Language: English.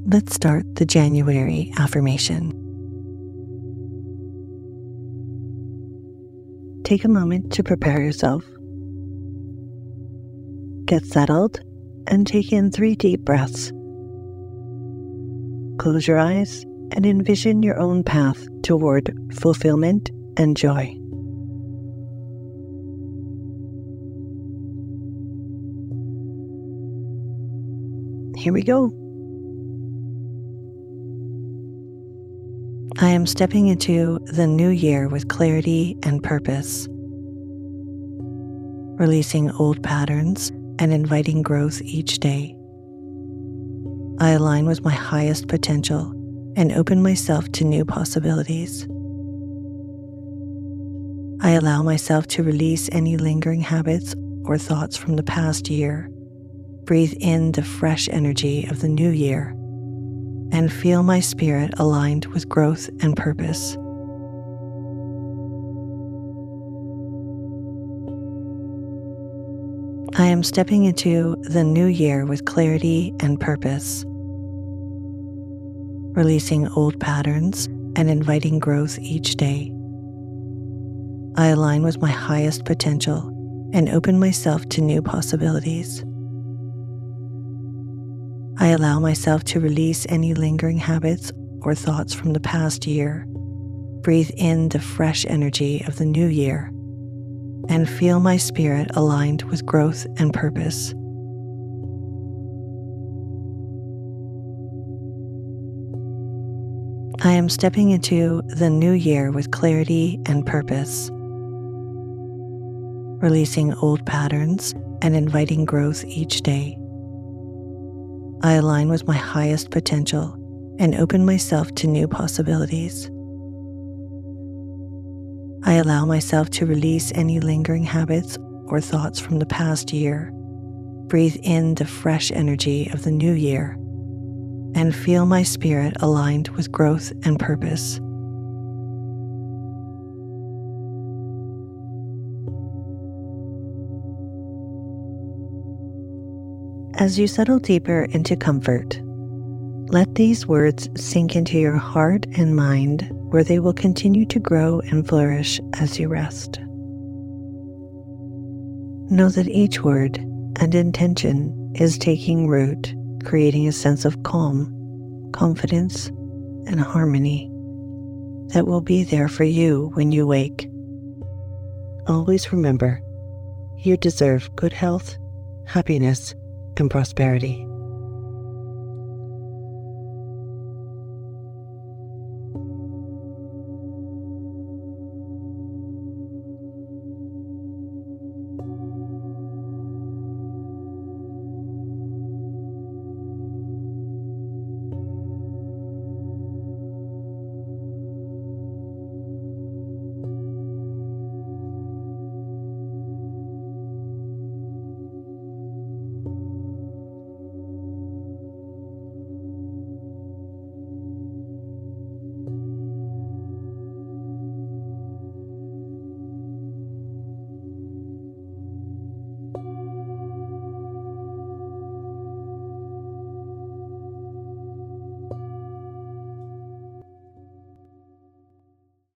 Let's start the January affirmation. Take a moment to prepare yourself. Get settled and take in 3 deep breaths. Close your eyes and envision your own path toward fulfillment and joy. Here we go. I am stepping into the new year with clarity and purpose, releasing old patterns and inviting growth each day. I align with my highest potential and open myself to new possibilities. I allow myself to release any lingering habits or thoughts from the past year. Breathe in the fresh energy of the new year and feel my spirit aligned with growth and purpose. I am stepping into the new year with clarity and purpose, releasing old patterns and inviting growth each day. I align with my highest potential and open myself to new possibilities. I allow myself to release any lingering habits or thoughts from the past year. Breathe in the fresh energy of the new year and feel my spirit aligned with growth and purpose. I am stepping into the new year with clarity and purpose, releasing old patterns and inviting growth each day. I align with my highest potential and open myself to new possibilities. I allow myself to release any lingering habits or thoughts from the past year. Breathe in the fresh energy of the new year and feel my spirit aligned with growth and purpose. As you settle deeper into comfort, let these words sink into your heart and mind, where they will continue to grow and flourish as you rest. Know that each word and intention is taking root, creating a sense of calm, confidence, and harmony that will be there for you when you wake. Always remember, you deserve good health, happiness, and prosperity.